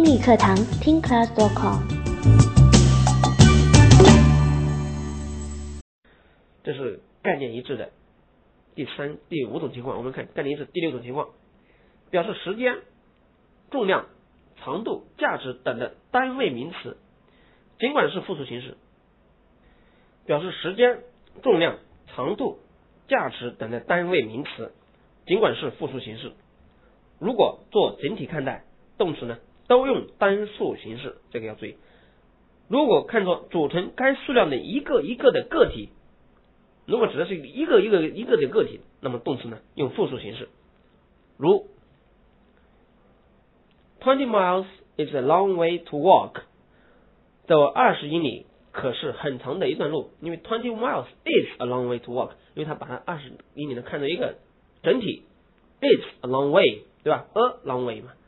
英语课堂听 class.com。 这是概念一致的第五种情况。我们看概念一致第六种情况，表示时间、重量、长度、价值等的单位名词，尽管是复数形式。表示时间、重量、长度、价值等的单位名词，尽管是复数形式。如果做整体看待，动词呢都用单数形式，这个要注意。如果看作组成该数量的一个一个的个体，如果指的是一个的个体，那么动词呢用复数形式。如 20 miles is a long way to walk， 走20英里可是很长的一段路。因为20 miles is a long way to walk， 因为它把它20英里呢看作一个整体， is a long way， 对吧？ a long way 嘛，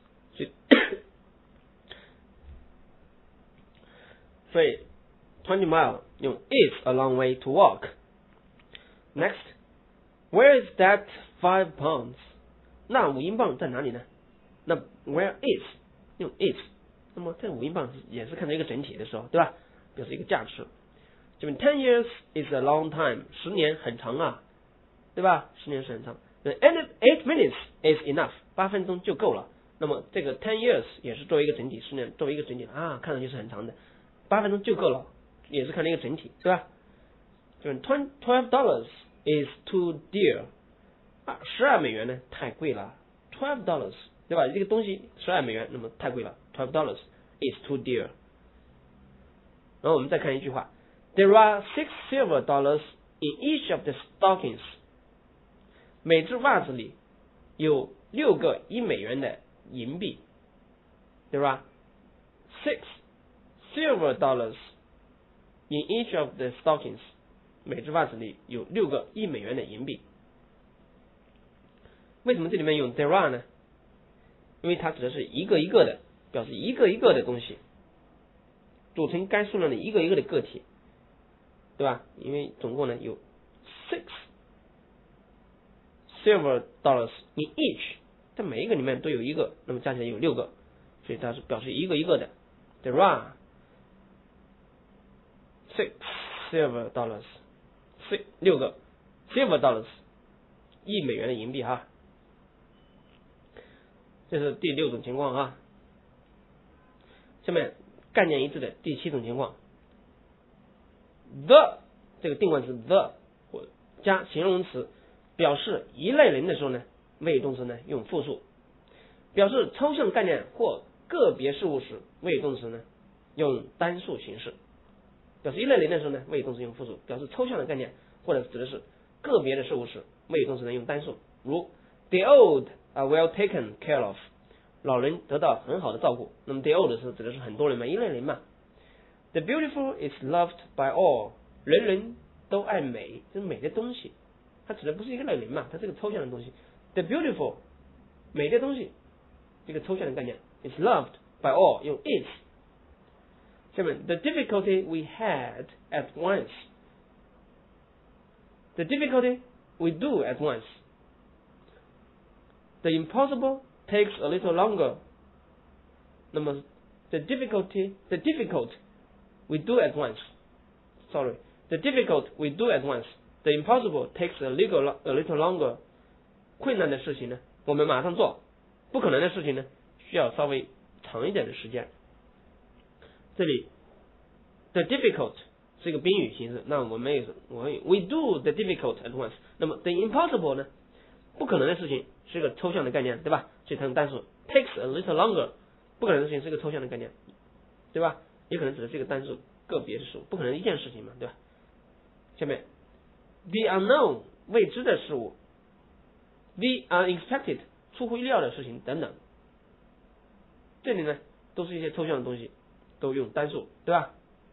所以20 mile 用 is a long way to walk。Next, where is that 5 pounds？ 那5英镑在哪里呢？那 where is 用 is， 那么这5英镑也是看成一个整体的时候，对吧？表示一个价值。这边 10 years is a long time， 10年很长啊，对吧？10年是很长。8 minutes is enough， 8分钟就够了。那么这个10 years 也是作为一个整体，10年作为一个整体啊，看上去是很长的，8分钟就够了，也是看成一个整体，对吧？这边$12 is too dear， 12美元呢太贵了，$12， 对吧？这个东西12美元，那么太贵了，$12 is too dear。 然后我们再看一句话 ，There are $6 silver in each of the stockings， 每只袜子里有6个1美元的银币，对吧？$6 silver in each of the stockings， 每只袜子里有6个1美元的银币。为什么这里面用 there are 呢？因为它指的是一个一个的，表示一个一个的东西，组成该数量的一个一个的个体，对吧？因为总共呢有6 silver dollars in each， 在每一个里面都有一个，那么加起来有6个，所以它是表示一个一个的。There are 6 silver dollars， 6个 silver dollars， 1美元的银币哈。这是第6种情况哈。下面概念一致的第7种情况 ，the 这个定冠词 the 加形容词，表示一类人的时候呢，谓语动词呢用复数；表示抽象概念或个别事物时，谓语动词呢用单数形式。表示一类人的时候呢，谓语动词用复数；表示抽象的概念或者指的是个别的事物时，谓语动词呢用单数。如 The old are well taken care of， 老人得到很好的照顾。那么 the old 是指的是很多人嘛，一类人嘛。The beautiful is loved by all， 人人都爱美，这是美的东西，它指的不是一个类人嘛，它是个抽象的东西。The beautiful 美的东西，这个抽象的概念 is loved by all 用 is。下面 the difficulty we had at once， the difficulty we do at once， the impossible takes a little longer。 那么 the difficult we do at once， the difficult we do at once， the impossible takes a little longer。 困难的事情呢我们马上做，不可能的事情呢需要稍微长一点的时间。这里 the difficult 是一个宾语形式，那我们也是we do the difficult at once。 那么 the impossible 呢，不可能的事情是一个抽象的概念，对吧？所以它用单数 takes a little longer， 不可能的事情是一个抽象的概念，对吧？也可能指的是一个单数个别的事物，不可能一件事情嘛，对吧？下面 the unknown 未知的事物， the unexpected 出乎意料的事情等等，这里呢都是一些抽象的东西，都用单数，对吧？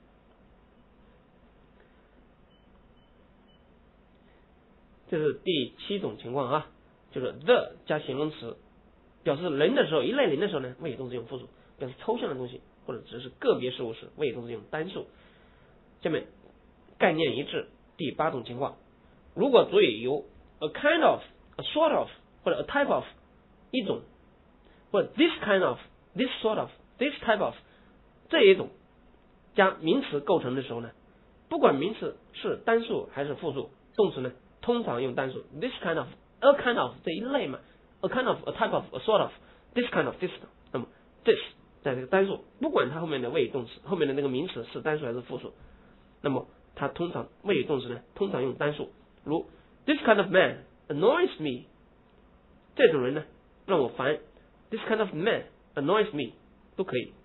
这是第7种情况啊，就是 the 加形容词，表示人的时候，一类人的时候呢，谓语动词用复数；表示抽象的东西或者只是个别事物时，谓语动词用单数。下面概念一致第8种情况，如果主语由 a kind of、a sort of 或者 a type of 一种，或者 this kind of this sort of, this type of 这一种加名词构成的时候呢，不管名词是单数还是复数，动词呢通常用单数。this kind of, a kind of 这一类嘛 ，a kind of, a type of, a sort of, this kind of, this， 那么 this 在这个单数，不管它后面的谓语动词后面的那个名词是单数还是复数，那么它通常谓语动词呢通常用单数。如 this kind of man annoys me， 这种人呢让我烦。this kind of man annoys me 都可以。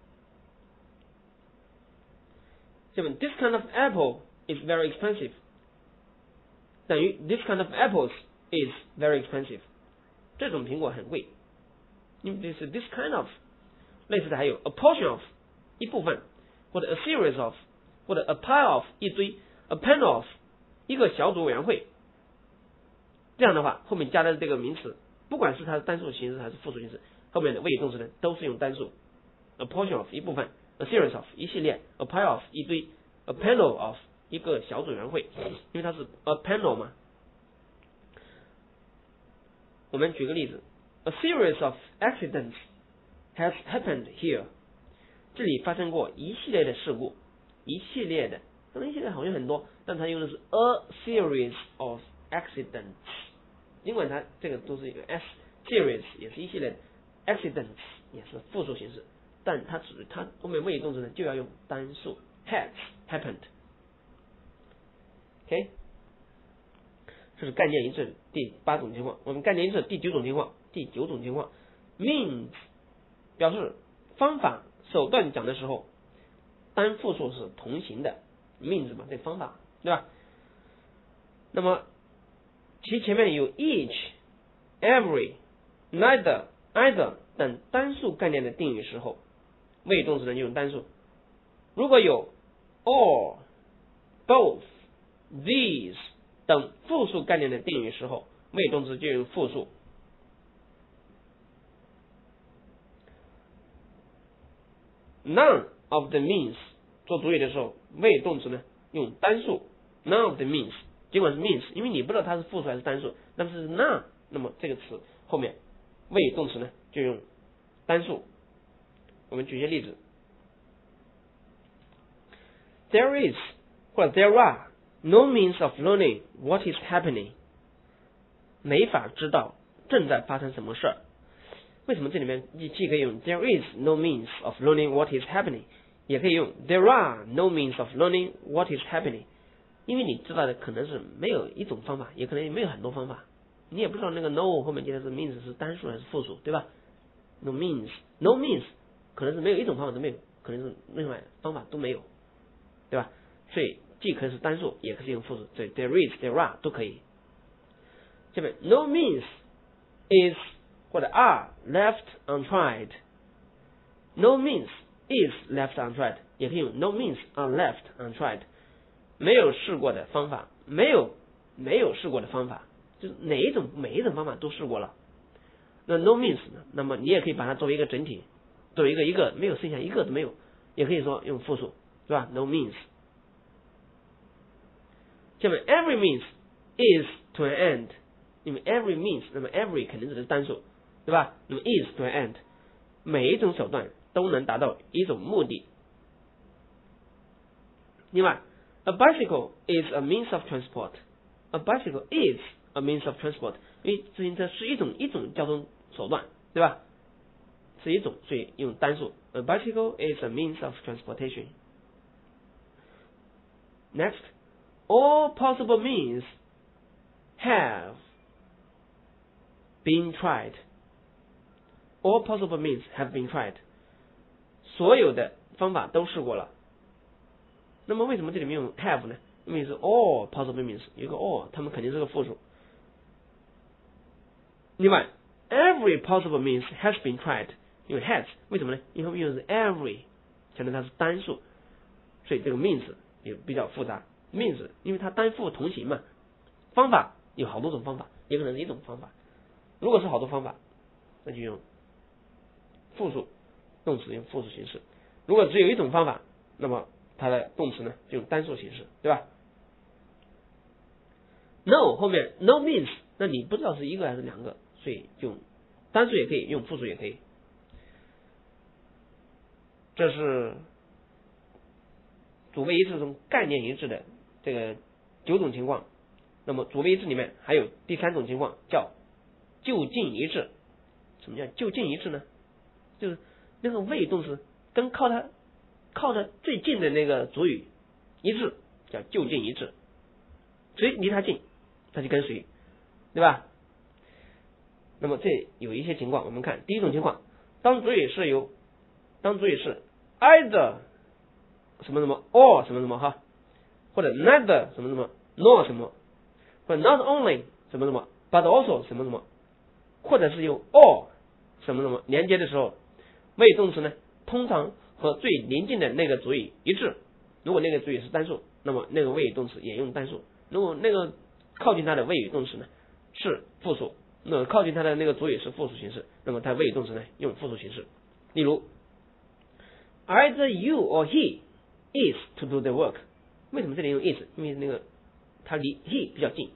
下面 this kind of apple is very expensive 等于 this kind of apples is very expensive， 这种苹果很贵。因为这是 this kind of， 类似的还有 a portion of 一部分，或者 a series of， 或者 a pile of 一堆， a panel of 一个小组委员会。这样的话后面加的这个名词，不管是它的单数形式还是复数形式，后面的谓语动词呢都是用单数。 a portion of 一部分， a series of 一系列， a pile of 一堆， a panel of 一个小组委员会，因为它是 a panel 嘛。我们举个例子， a series of accidents has happened here， 这里发生过一系列的事故，一系列的，当然一系列好像很多，但它用的是 a series of accidents， 尽管它这个都是一个 s series 也是一系列的， accidents 也是复数形式，但它后面谓语动词呢就要用单数 has happened。 OK， 这是概念一致第8种情况。我们概念一致第9种情况。第9种情况 means 表示方法手段讲的时候单复数是同行的 means 嘛，这方法对吧？那么其前面有 each every neither either 等单数概念的定语时候，谓语动词呢就用单数。如果有 all both these 等复数概念的定语时候，谓语动词就用复数。None of the means 做主语的时候，谓语动词呢用单数。None of the means 尽管是 means， 因为你不知道它是复数还是单数，但是 none 那么这个词后面谓语动词呢就用单数。我们举些例子， There is 或者 there are no means of learning what is happening， 没法知道正在发生什么事儿。为什么这里面既可以用 there is no means of learning what is happening， 也可以用 there are no means of learning what is happening？ 因为你知道的可能是没有一种方法，也可能没有很多方法，你也不知道那个 no 后面接的是 means 是单数还是复数，对吧？ no means 可能是没有一种方法都没有，可能是另外方法都没有，对吧？所以既可以是单数也可以用复数，所以 there is there are 都可以。下面 no means is 或者 are left untried， no means is left untried， 也可以用 no means are left untried， 没有试过的方法，没有试过的方法，就是每一种方法都试过了。那 no means 呢，那么你也可以把它作为一个整体，作为一个没有剩下一个都没有，也可以说用复数，对吧？ no means。 下面 every means is to an end， 因为 every means 那么 every 肯定只是单数，对吧？那么 is to an end， 每一种手段都能达到一种目的。另外 a bicycle is a means of transport， a bicycle is a means of transport， 因为自行车是一种交通手段，对吧？是一种，所以用单数 a bicycle is a means of transportation。 Next all possible means have been tried， all possible means have been tried， 所有的方法都试过了。那么为什么这里面用 have 呢？因为是 all possible means， 有一个 all， 它们肯定是个复数。另外 every possible means has been tried， 因为 has 为什么呢？因为后面用的是 every， 强调它是单数，所以这个 means 也比较复杂。means 因为它单复同行嘛，方法有好多种方法，也可能是一种方法。如果是好多方法，那就用复数，动词用复数形式。如果只有一种方法，那么它的动词呢就用单数形式，对吧？ no 后面 no means， 那你不知道是一个还是两个，所以就单数也可以，用复数也可以。 这是主谓一致中概念一致的这个9种情况。那么主谓一致里面还有第3种情况叫就近一致。什么叫就近一致呢？就是那个谓语动词跟靠它最近的那个主语一致，叫就近一致。谁离它近，它就跟谁，对吧？那么这有一些情况，我们看第一种情况，当主语是 either 什么什么 or 什么什么哈，或者 neither 什么什么 nor 什么，或者 not only 什么什么 but also 什么什么，或者是有 or 什么什么连接的时候，谓语动词呢通常和最邻近的那个主语一致。如果那个主语是单数，那么那个谓语动词也用单数；如果那个靠近它的谓语动词呢是复数，那么靠近它的那个主语是复数形式，那么它谓语动词呢用复数形式。例如 either you or he is to do the work。 为什么这里用 is？ 因为那个它离 he 比较近，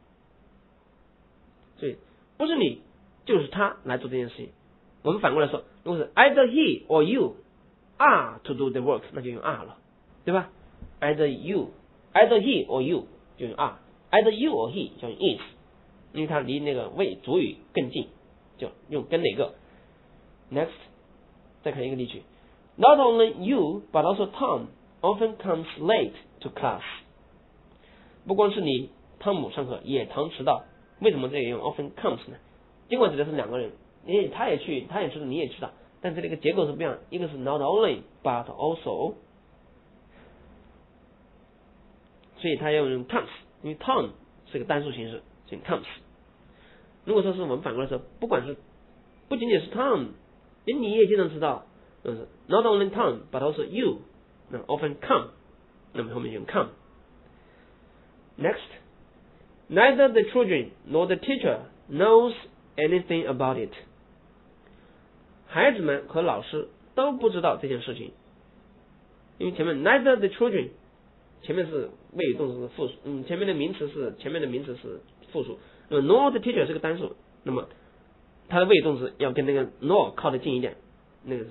所以不是你就是他来做这件事情。我们反过来说，如果是 either he or you are to do the work， 那就用 are 了，对吧？ either he or you 就用 are， either you or he 就用 is， 因为它离那个谓主语更近，就用跟哪个。 Next， 再看一个例句， Not only you but also Tom often comes late to class。 不光是你，汤姆上课也常迟到。为什么这里用 often comes 呢？尽管指的是两个人，因为他也迟到你也迟到，但是这个结构是不一样，一个是 not only but also， 所以他要用 comes， 因为 Tom 是个单数形式，所以 comes。 如果说是我们反过来说，不仅仅是 Tom， 连你也经常迟到，就是 not only Tom but also you， 那 often come， 那么后面用 come。 Next， neither the children nor the teacher knows anything about it。 孩子们和老师都不知道这件事情，因为前面 neither the children 前面是谓语动词是复数，前面的名词是复数，那么 nor the teacher 是个单数，那么它的谓语动词要跟那个 nor 靠得近一点，那个是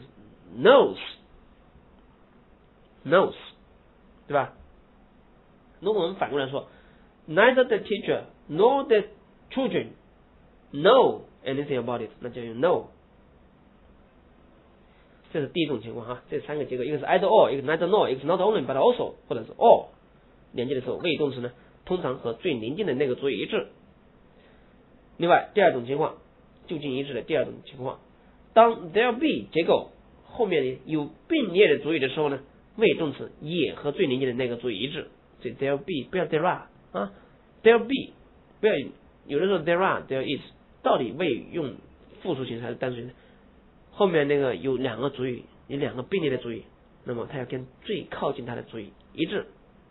knows， 对吧？如果我们反过来说 neither the teacher nor the children know anything about it， 那就用 know。 这是第一种情况哈，这3个结构，一个是 either or， 一个 neither nor， 一个是 not only but also， 或者是 all 连接的时候，谓语动词呢通常和最邻近的那个主语一致。另外第二种情况，就近一致的第二种情况，当 there be 结构后面有并列的主语的时候呢，谓语动词也和最邻近的那个主语一致。所以 there be 不要 there are 啊 ，there be 不要有的时候 there are there is， 到底谓语用复数形式还是单数形式？后面那个有2个主语，有2个并列的主语，那么它要跟最靠近它的主语一致。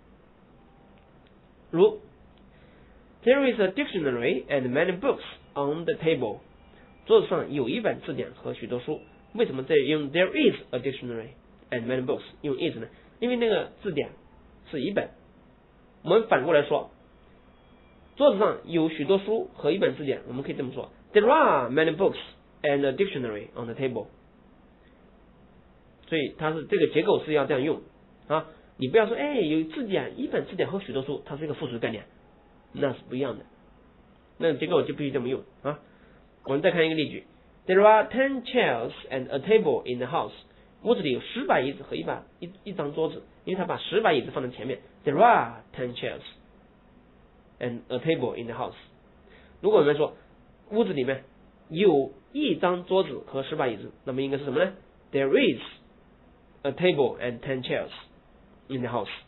如 There is a dictionary and many books on the table。 桌子上有一本字典和许多书。为什么这里用 There is a dictionary and many books 用 is 呢？因为那个字典是一本。我们反过来说，桌子上有许多书和一本字典，我们可以这么说 There are many books and a dictionary on the table。 所以它是这个结构是要这样用啊，你不要说有字典，一本字典和许多书，它是一个复数概念，那是不一样的，那个结构就必须这么用啊。我们再看一个例句 There are 10 chairs and a table in the house。 屋子里有10把椅子和一张桌子，因为他把10把椅子放在前面 There are 10 chairs and a table in the house。 如果我们说屋子里面有一张桌子和10把椅子，那么应该是什么呢？ There is a table and 10 chairs in the house。